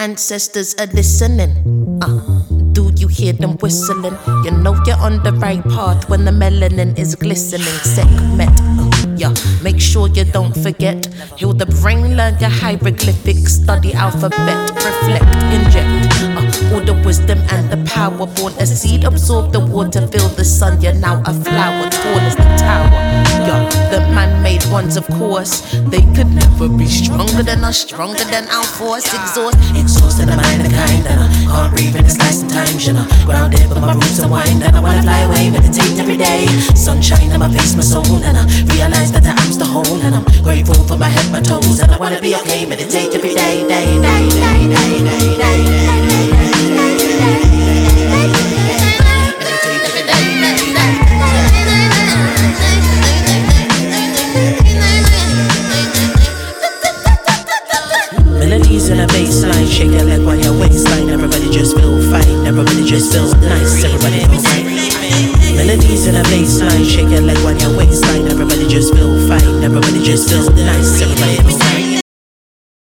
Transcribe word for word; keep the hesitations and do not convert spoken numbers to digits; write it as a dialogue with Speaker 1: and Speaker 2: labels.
Speaker 1: ancestors are listening. Uh, do you hear them whistling? You know you're on the right path when the melanin is glistening. Segment, uh, yeah, make sure you don't forget. Heal the brain, learn your hieroglyphics, study alphabet, reflect, inject uh, all the wisdom and the power. Born a seed, absorb the water, feel the sun. You're now a flower, tall as the tower. Yeah, the man-made ones, of course. They could never be stronger than us, stronger than our force. Exhaust, exhausted the mind of kind, and I can't breathe in the slice of time, you know. Grounded, but my roots are wind, and I wanna fly away, meditate every day. Sunshine in my face, my soul, and I realize that the am's the whole, and I'm grateful for my head, my toes, and I wanna be okay, meditate every day, day, day, day, day, day, day, day. Melodies in a bassline, shake your leg while your waistline. Everybody just feel fine, everybody just feel nice, everybody feel right. Melodies in a bassline, shake your leg while your waistline. Everybody just feel fine, everybody just feel